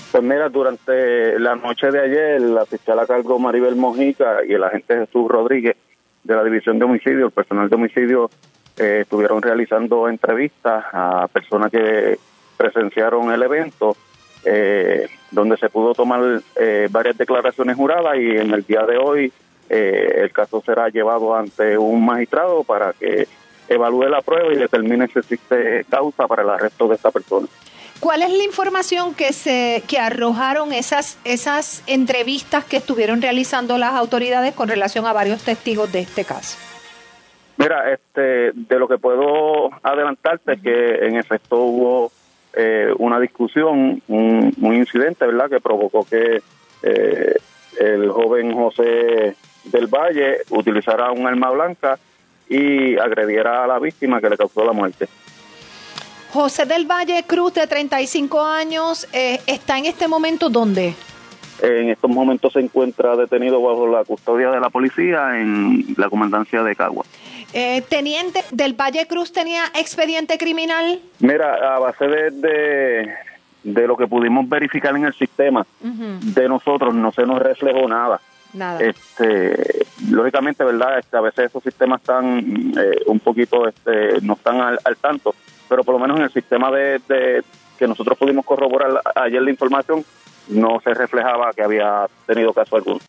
Pues mira, durante la noche de ayer, la fiscal a cargo Maribel Mojica y el agente Jesús Rodríguez de la División de Homicidio, el personal de homicidio, estuvieron realizando entrevistas a personas que presenciaron el evento, donde se pudo tomar varias declaraciones juradas, y en el día de hoy el caso será llevado ante un magistrado para que evalúe la prueba y determine si existe causa para el arresto de esta persona. ¿Cuál es la información que arrojaron esas entrevistas que estuvieron realizando las autoridades con relación a varios testigos de este caso? Mira, de lo que puedo adelantarte es que en efecto hubo una discusión, un incidente, ¿verdad?, que provocó que el joven José del Valle utilizara un arma blanca y agrediera a la víctima, que le causó la muerte. José del Valle Cruz, de 35 años, ¿está en este momento dónde? En estos momentos se encuentra detenido bajo la custodia de la policía en la comandancia de Cagua. Teniente del Valle Cruz, ¿tenía expediente criminal? Mira, a base de lo que pudimos verificar en el sistema de nosotros, no se nos reflejó nada. Lógicamente, ¿verdad? A veces esos sistemas están un poquito, no están al tanto, pero por lo menos en el sistema de que nosotros pudimos corroborar ayer la información, no se reflejaba que había tenido caso alguno.